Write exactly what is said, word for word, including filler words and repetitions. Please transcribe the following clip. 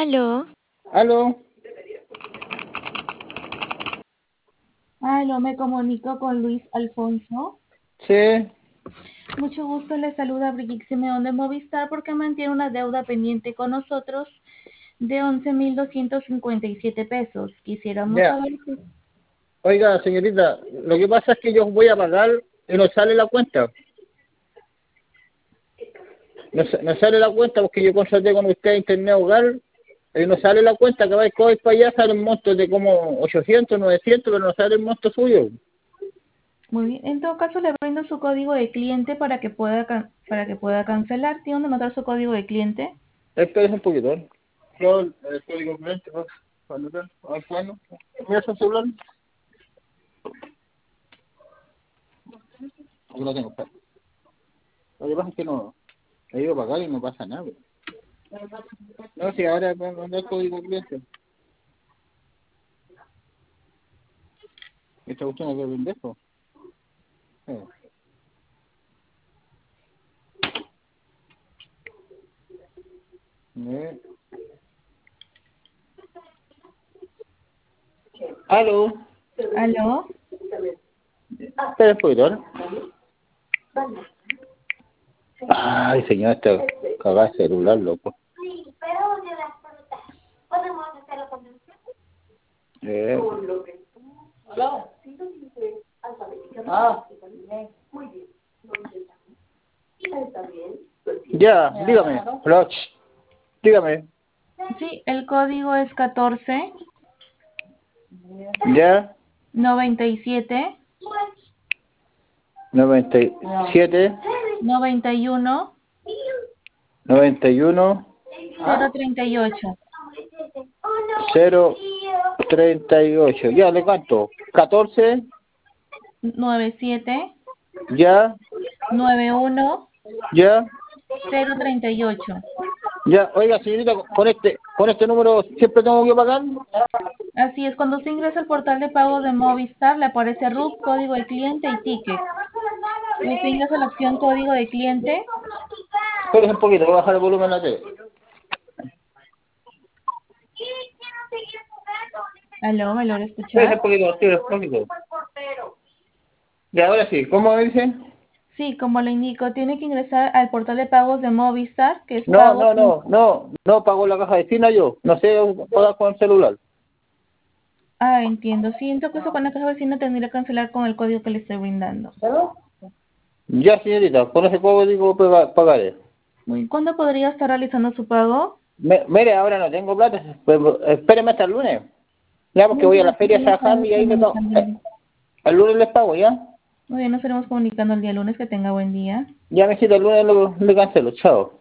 Aló. Aló. Aló, me comunico con Luis Alfonso. Sí. Mucho gusto, le saluda Brigitte Simeón de Movistar porque mantiene una deuda pendiente con nosotros de once mil doscientos cincuenta y siete pesos. Quisiéramos Ya. saber si... Oiga, señorita, lo que pasa es que yo voy a pagar y no sale la cuenta. No, sa- no sale la cuenta porque yo contraté con usted Internet Hogar y no sale la cuenta. Cada vez que voy para allá sale un monto de como ochocientos, novecientos, pero no sale el monto suyo. Muy bien. En todo caso, le brindo su código de cliente para que pueda can- para que pueda cancelar. ¿Tiene dónde anotar su código de cliente? Espérese un poquito, ¿eh? Yo, el código cliente, ¿no? Para anotar. A ver, bueno. Mira su celular. Aquí lo tengo, espera. Lo que pasa es que no, he ido a pagar y no pasa nada. No, si ahora voy a mandar el código cliente. Esta cuestión es de pendejo. Eh. Eh. Aló. Aló. Espera un poquito, ¿no? Ay, señor, este cagada de celular, loco. Sí, pero de las frutas. Podemos hacerlo con el Eh. Hola. Sí, lo dice alfabéticamente. Ah. Muy bien. Está bien. Ya, dígame. Roch. Dígame. Sí, el código es catorce Ya. noventa y siete noventa y siete. noventa y uno noventa y uno. cero treinta y ocho. cero treinta y ocho. Ya, le canto. catorce. noventa y siete Ya. noventa y uno Ya. cero treinta y ocho. Ya. Oiga, señorita, con este, con este número siempre tengo que pagar. Así es, cuando usted ingresa al portal de pago de Movistar, le aparece R U C, código de cliente y ticket. Y usted ingresa la opción código de cliente. Espérese un poquito, voy a bajar el volumen a la tele. Aló, ¿me logra Espérese escuchar? un poquito, sí, un poquito. Ya, ahora sí. ¿Cómo me dicen? Sí, como le indico, tiene que ingresar al portal de pagos de Movistar, que es No, pago. no, no, no, no pago la caja de vecina yo. No sé pagar con el celular. Ah, entiendo. Sí, en todo caso, con la caja vecina tendría que cancelar con el código que le estoy brindando. Ya, señorita, con ese código paga- pagaré. Muy bien. ¿Cuándo podría estar realizando su pago? Me, mire, ahora no tengo plata, pues, espéreme hasta el lunes. Ya, porque Muy voy a la bien, feria a nos Sajam estaremos y ahí le pago. comunicando el Eh, día. el lunes les pago, ¿ya? Muy bien, nos estaremos comunicando el día lunes. Que tenga buen día. Ya, me el lunes lo, le cancelo. Chao.